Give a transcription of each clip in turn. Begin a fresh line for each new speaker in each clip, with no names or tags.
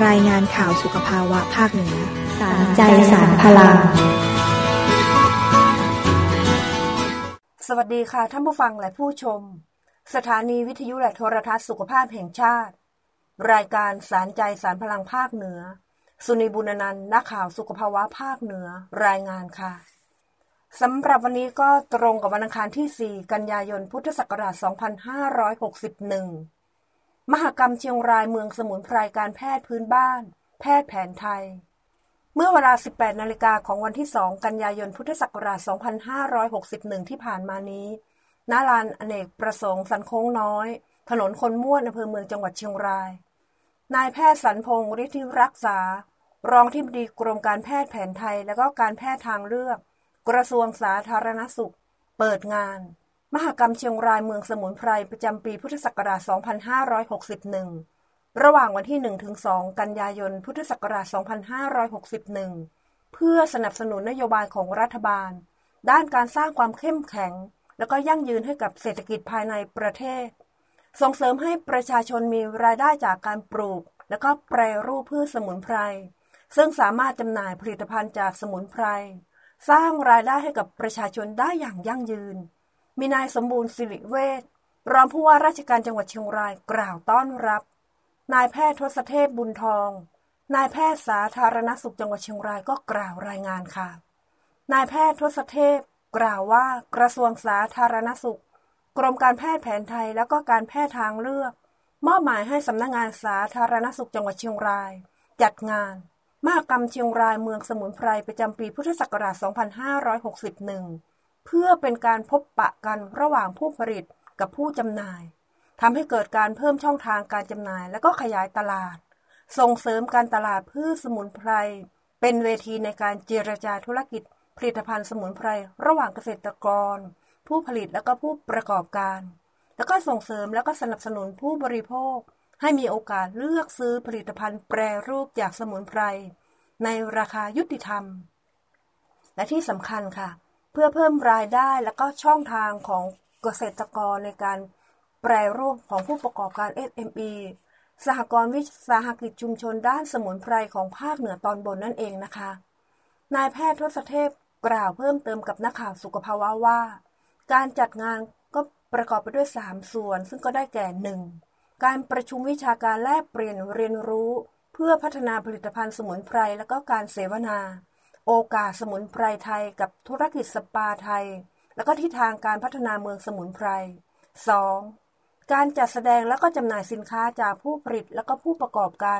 รายงานข่าวสุขภาวะภาคเหนือ
สารใจสารพลัง
สวัสดีค่ะท่านผู้ฟังและผู้ชมสถานีวิทยุและโทรทัศน์สุขภาพแห่งชาติรายการสารใจสารพลังภาคเหนือสุนีบุญนันท์นักข่าวสุขภาวะภาคเหนือรายงานค่ะสำหรับวันนี้ก็ตรงกับวันอังคารที่4กันยายนพุทธศักราช2561มหกรรมเชียงรายเมืองสมุนไพรการแพทย์พื้นบ้านแพทย์แผนไทยเมื่อเวลา 18 นาฬิกาของวันที่2กันยายนพุทธศักราช2561ที่ผ่านมานี้ณ ลานอเนกประสงค์สันโค้งน้อยถนนคนม่วนอำเภอเมืองจังหวัดเชียงรายนายแพทย์สรรพงษ์ฤทธิรักษารองอธิบดีกรมการแพทย์แผนไทยและก็การแพทย์ทางเลือกกระทรวงสาธารณสุขเปิดงานมหกรรมเชียงรายเมืองสมุนไพรประจำปีพุทธศักราช2561ระหว่างวันที่ 1-2 กันยายนพุทธศักราช2561เพื่อสนับสนุนนโยบายของรัฐบาลด้านการสร้างความเข้มแข็งและก็ยั่งยืนให้กับเศรษฐกิจภายในประเทศส่งเสริมให้ประชาชนมีรายได้จากการปลูกและก็แปรรูปพืชสมุนไพรซึ่งสามารถจำหน่ายผลิตภัณฑ์จากสมุนไพรสร้างรายได้ให้กับประชาชนได้อย่างยั่งยืนมีนายสมบูรณ์สิริเวชรองผู้ว่าราชการจังหวัดเชียงรายกล่าวต้อนรับนายแพทย์ทศเทพบุญทองนายแพทย์สาธารณสุขจังหวัดเชียงรายก็กล่าวรายงานค่ะนายแพทย์ทศเทพกล่าวว่ากระทรวงสาธารณสุขกรมการแพทย์แผนไทยและก็การแพทย์ทางเลือกมอบหมายให้สำนักงานสาธารณสุขจังหวัดเชียงรายจัดงานมหกรรมเชียงรายเมืองสมุนไพรประจำปีพุทธศักราช2561เพื่อเป็นการพบปะกันระหว่างผู้ผลิตกับผู้จำหน่ายทำให้เกิดการเพิ่มช่องทางการจำหน่ายและก็ขยายตลาดส่งเสริมการตลาดพืชสมุนไพรเป็นเวทีในการเจรจาธุรกิจผลิตภัณฑ์สมุนไพรระหว่างเกษตรกรผู้ผลิตและก็ผู้ประกอบการแล้วก็ส่งเสริมและก็สนับสนุนผู้บริโภคให้มีโอกาสเลือกซื้อผลิตภัณฑ์แปรรูปจากสมุนไพรในราคายุติธรรมและที่สำคัญค่ะเพื่อเพิ่มรายได้และก็ช่องทางของเกษตรกรในการแปรรูปของผู้ประกอบการ SME สหกรณ์วิสาหกิจชุมชนด้านสมุนไพรของภาคเหนือตอนบนนั่นเองนะคะนายแพทย์ทศเทพกล่าวเพิ่มเติมกับนักข่าวสุขภาวะว่าการจัดงานก็ประกอบไปด้วย3ส่วนซึ่งก็ได้แก่ 1. การประชุมวิชาการแลกเปลี่ยนเรียนรู้เพื่อพัฒนาผลิตภัณฑ์สมุนไพรและก็การเสวนาโอกาสสมุนไพรไทยกับธุรกิจสปาไทยและก็ทิศทางการพัฒนาเมืองสมุนไพร 2. การจัดแสดงและก็จำหน่ายสินค้าจากผู้ผลิตและก็ผู้ประกอบการ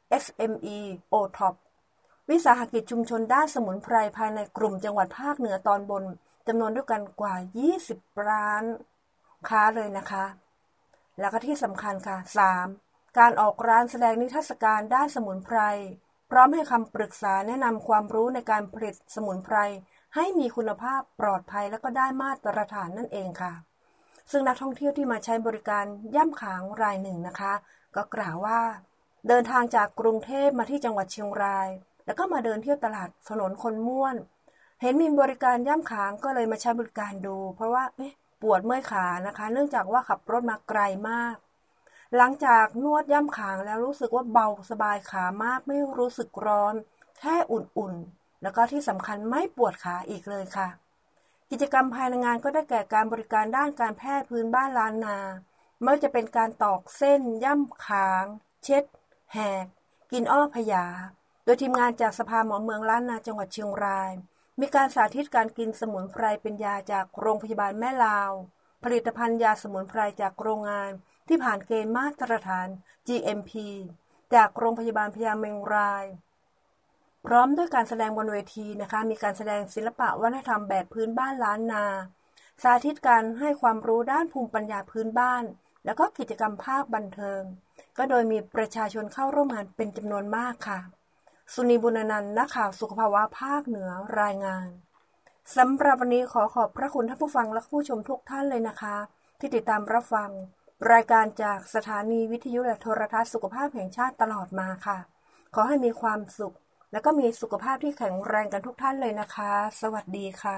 SME OTOP วิสาหกิจชุมชนด้านสมุนไพรภายในกลุ่มจังหวัดภาคเหนือตอนบนจำนวนด้วยกันกว่า20ร้านค้าเลยนะคะแล้วก็ที่สำคัญค่ะ 3. การออกร้านแสดงนิทรรศการด้านสมุนไพรพร้อมให้คำปรึกษาแนะนำความรู้ในการผลิตสมุนไพรให้มีคุณภาพปลอดภัยและก็ได้มาตรฐานนั่นเองค่ะซึ่งนักท่องเที่ยวที่มาใช้บริการย่ำขางรายหนึ่งนะคะก็กล่าวว่าเดินทางจากกรุงเทพมาที่จังหวัดเชียงรายแล้วก็มาเดินเที่ยวตลาดถนนคนม่วนเห็นมีบริการย่ำขางก็เลยมาใช้บริการดูเพราะว่าปวดเมื่อยขานะคะเนื่องจากว่าขับรถมาไกลมากหลังจากนวดย่ำขางแล้วรู้สึกว่าเบาสบายขามากไม่รู้สึกร้อนแค่อุ่นๆแล้วก็ที่สำคัญไม่ปวดขาอีกเลยค่ะกิจกรรมภายในงานก็ได้แก่การบริการด้านการแพทย์พื้นบ้านล้านนาไม่ว่าจะเป็นการตอกเส้นย่ำขางเช็ดแหกกินอ้อพยาโดยทีมงานจากสภาหมอเมืองล้านนาจังหวัดเชียงรายมีการสาธิตการกินสมุนไพรเป็นยาจากโรงพยาบาลแม่ลาวผลิตภัณฑ์ยาสมุนไพรจากโรงงานที่ผ่านเกณฑ์มาตรฐาน GMP จากโรงพยาบาลพญาเมงรายพร้อมด้วยการแสดงบนเวทีนะคะมีการแสดงศิลปะวัฒนธรรมแบบพื้นบ้านล้านนาสาธิตการให้ความรู้ด้านภูมิปัญญาพื้นบ้านแล้วก็กิจกรรมภาคบันเทิงก็โดยมีประชาชนเข้าร่วมงานเป็นจำนวนมากค่ะสุนีบุญนันท์นักข่าวสุขภาวะภาคเหนือรายงานสำหรับวันนี้ขอบพระคุณท่านผู้ฟังและผู้ชมทุกท่านเลยนะคะที่ติดตามรับฟังรายการจากสถานีวิทยุและโทรทัศน์สุขภาพแห่งชาติตลอดมาค่ะขอให้มีความสุขและก็มีสุขภาพที่แข็งแรงกันทุกท่านเลยนะคะสวัสดีค่ะ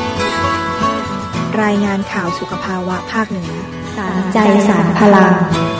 รายงานข่าวสุขภาวะภาคเหนือ
สารใจสารพลัง